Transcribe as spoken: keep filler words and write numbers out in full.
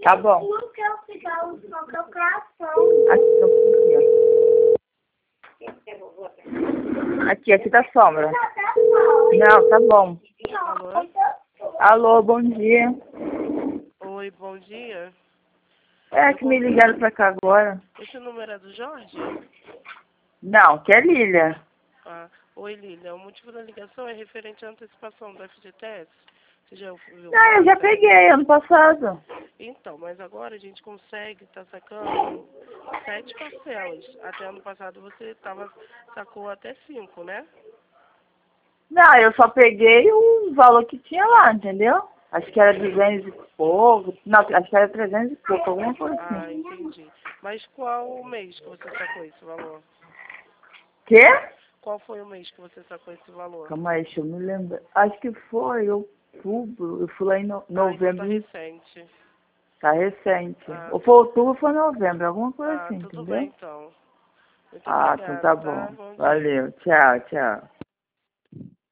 Tá bom. Não quero cigarro, só quero coração. Aqui, aqui, aqui, aqui tá sombra. Não, tá bom. Alô? Alô, bom dia. Oi, bom dia. É que me ligaram pra cá agora. Esse número é do Jorge? Não, que é Lília. Ah, oi, Lília. O motivo da ligação é referente à antecipação do F G T S. Você já viu? Não, eu já peguei ano passado. Então, mas agora a gente consegue estar sacando sete parcelas. Até ano passado você tava, sacou até cinco, né? Não, eu só peguei o valor que tinha lá, entendeu? Acho que era duzentos e pouco. Não, acho que era trezentos e pouco, alguma coisa assim. Ah, entendi. Mas qual o mês que você sacou esse valor? Quê? Qual foi o mês que você sacou esse valor? Calma aí, deixa eu me lembrar. Acho que foi outubro. Eu fui lá em no- Ah, então novembro. tá recente. Tá recente. Ah, Ou foi outubro ou foi novembro, alguma coisa ah, assim, tudo entendeu? bem então. Muito Ah, então obrigada, tá tá? bom. Bom dia. Valeu. Tchau, tchau.